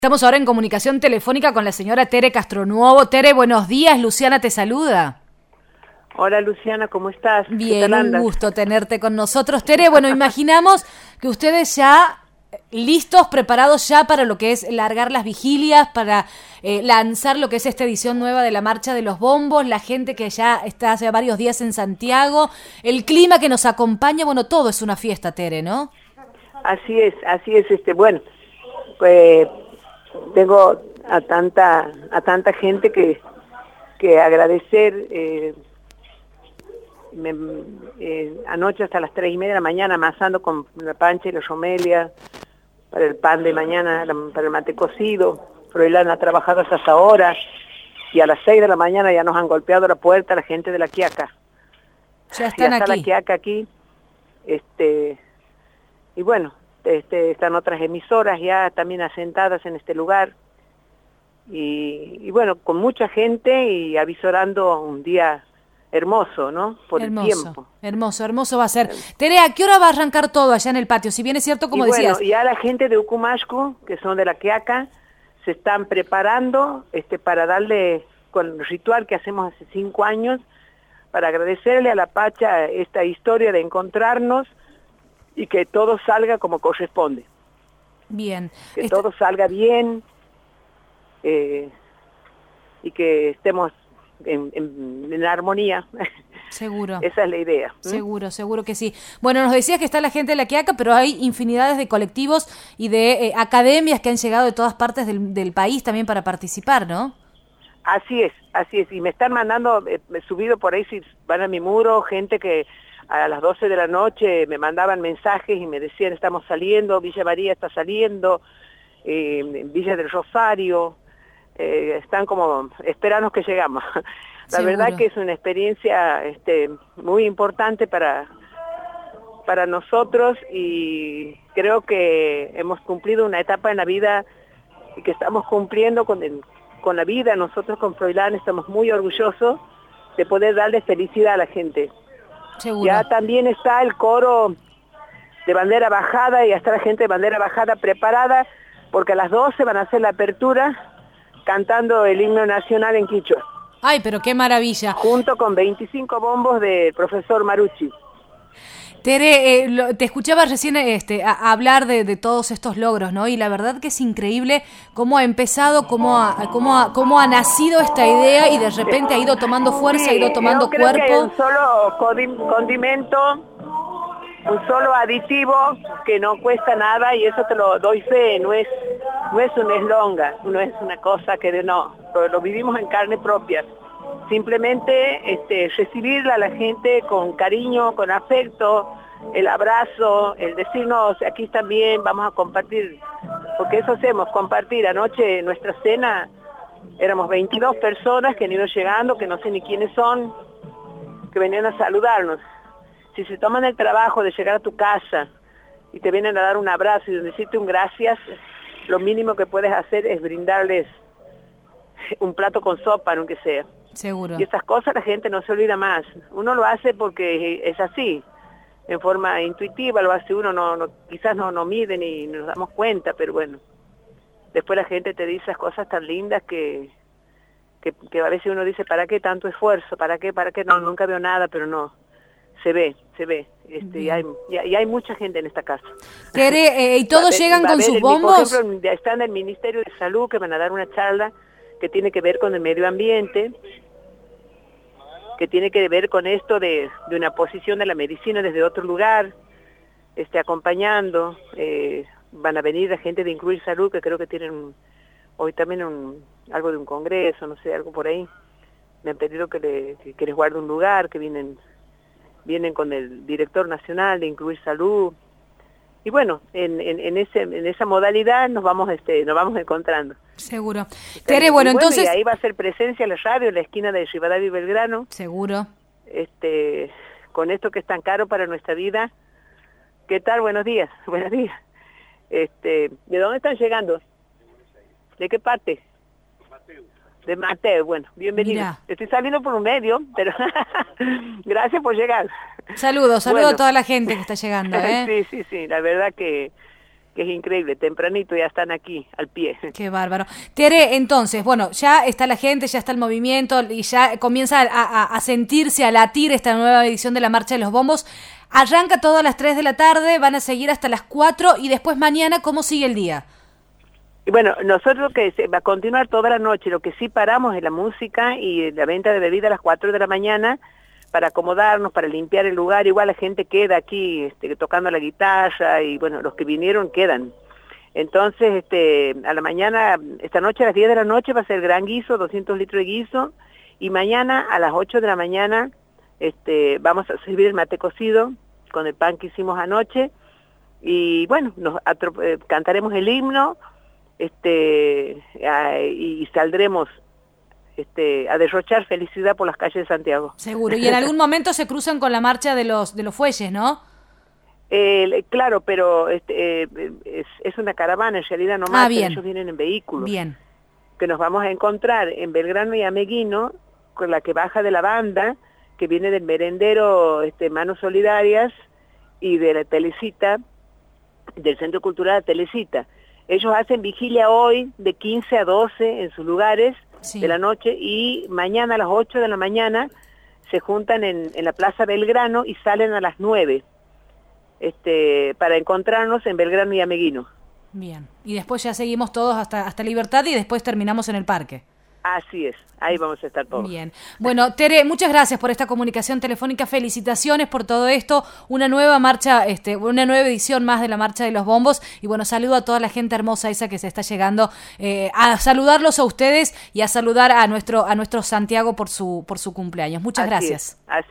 Estamos ahora en comunicación telefónica con la señora Tere Castronuovo. Tere, buenos días. Luciana te saluda. Hola Luciana, ¿cómo estás? Bien, un gusto tenerte con nosotros. Tere, bueno, imaginamos que ustedes ya listos, preparados ya para lo que es largar las vigilias, para lanzar lo que es esta edición nueva de la Marcha de los Bombos, la gente que ya está hace varios días en Santiago, el clima que nos acompaña, bueno, todo es una fiesta, Tere, ¿no? Así es, bueno, tengo a tanta gente que agradecer. Anoche hasta las 3:30 de la mañana amasando con la pancha y la romelia para el pan de mañana, para el mate cocido. Froilán ha trabajado hasta esa hora y a las 6 de la mañana ya nos han golpeado la puerta la gente de la Quiaca. Ya están aquí. La Quiaca aquí, y bueno, están otras emisoras ya también asentadas en este lugar y bueno, con mucha gente y avisorando un día hermoso, ¿no? Por el tiempo. Hermoso va a ser. Tere, ¿a qué hora va a arrancar todo allá en el patio? Si bien es cierto, como decías. Bueno, ya la gente de Ucumasco, que son de la Quiaca, se están preparando para darle con el ritual que hacemos hace 5 años, para agradecerle a la Pacha esta historia de encontrarnos y que todo salga como corresponde. Bien. Que todo salga bien y que estemos en armonía. Seguro. Esa es la idea. Seguro que sí. Bueno, nos decías que está la gente de la Quiaca, pero hay infinidades de colectivos y de academias que han llegado de todas partes del país también para participar, ¿no? Así es. Y me están mandando, he subido por ahí, si van a mi muro, gente que a las 12 de la noche me mandaban mensajes y me decían, estamos saliendo, Villa María está saliendo, Villa del Rosario, están como, esperanos que llegamos. La Seguro. verdad que es una experiencia muy importante para nosotros y creo que hemos cumplido una etapa en la vida y que estamos cumpliendo con la vida. Nosotros con Froilán estamos muy orgullosos de poder darle felicidad a la gente. Seguro. Ya también está el coro de bandera bajada y ya está la gente de bandera bajada preparada porque a las 12 van a hacer la apertura cantando el himno nacional en quichua. Ay, pero qué maravilla. Junto con 25 bombos del profesor Marucci. Tere, te escuchaba recién hablar de todos estos logros, ¿no? Y la verdad que es increíble cómo ha empezado, cómo ha nacido esta idea y de repente ha ido tomando fuerza, ha ido tomando cuerpo. Creo que hay un solo condimento, un solo aditivo que no cuesta nada y eso te lo doy fe, no es un eslonga, no es una cosa que lo vivimos en carne propia. Simplemente recibirla a la gente con cariño, con afecto, el abrazo, el decirnos aquí están bien, vamos a compartir, porque eso hacemos, compartir. Anoche nuestra cena éramos 22 personas que han ido llegando, que no sé ni quiénes son, que venían a saludarnos. Si se toman el trabajo de llegar a tu casa y te vienen a dar un abrazo y decirte un gracias, lo mínimo que puedes hacer es brindarles un plato con sopa, aunque sea. Seguro. Y esas cosas la gente no se olvida más. Uno lo hace porque es así, en forma intuitiva lo hace uno, quizás no mide ni nos damos cuenta, pero bueno. Después la gente te dice esas cosas tan lindas que a veces uno dice, ¿para qué tanto esfuerzo? ¿Para qué? No, nunca veo nada, pero no. Se ve. Y hay mucha gente en esta casa. Tere, ¿y todos llegan con sus bombos? Por ejemplo, están del Ministerio de Salud que van a dar una charla que tiene que ver con el medio ambiente, que tiene que ver con esto de una posición de la medicina desde otro lugar, acompañando. Van a venir la gente de Incluir Salud, que creo que tienen hoy también algo de un congreso, no sé, algo por ahí. Me han pedido que les guarde un lugar, que vienen con el director nacional de Incluir Salud. Y bueno, en esa modalidad nos vamos encontrando. Seguro. Tere, bueno, entonces... Y ahí va a ser presencia la radio en la esquina de Rivadavia y Belgrano. Seguro. Con esto que es tan caro para nuestra vida. ¿Qué tal? Buenos días. Buenos días. ¿De dónde están llegando? ¿De qué parte? De Mateo, bueno, bienvenido. Mirá. Estoy saliendo por un medio, pero gracias por llegar. Saludos a toda la gente que está llegando, ¿eh? Sí, la verdad que que es increíble, tempranito ya están aquí, al pie. Qué bárbaro. Tere, entonces, bueno, ya está la gente, ya está el movimiento y ya comienza a sentirse, a latir esta nueva edición de la Marcha de los Bombos. Arranca todo a las 3 de la tarde, van a seguir hasta las 4 y después mañana, ¿cómo sigue el día? Y bueno, nosotros que va a continuar toda la noche, lo que sí paramos es la música y la venta de bebida a las 4 de la mañana, para acomodarnos, para limpiar el lugar. Igual la gente queda aquí tocando la guitarra y bueno, los que vinieron quedan. Entonces, a la mañana, esta noche a las 10 de la noche va a ser gran guiso, 200 litros de guiso, y mañana a las 8 de la mañana vamos a servir el mate cocido con el pan que hicimos anoche, y bueno, cantaremos el himno, y saldremos a derrochar felicidad por las calles de Santiago. Seguro, y en algún momento se cruzan con la marcha de los fuelles, ¿no? Claro, pero es una caravana, en realidad no marchan, ellos vienen en vehículos. Bien. Que nos vamos a encontrar en Belgrano y Ameguino, con la que baja de la banda, que viene del merendero Manos Solidarias y de la Telecita, del Centro Cultural Telecita. Ellos hacen vigilia hoy de 15 a 12 en sus lugares, sí, de la noche, y mañana a las 8 de la mañana se juntan en la Plaza Belgrano y salen a las 9 para encontrarnos en Belgrano y Ameguino. Bien, y después ya seguimos todos hasta Libertad y después terminamos en el parque. Así es, ahí vamos a estar todos. Bien. Bueno, Tere, muchas gracias por esta comunicación telefónica, felicitaciones por todo esto, una nueva marcha, una nueva edición más de la Marcha de los Bombos, y bueno, saludo a toda la gente hermosa esa que se está llegando a saludarlos a ustedes y a saludar a nuestro Santiago por su cumpleaños. Muchas gracias. Así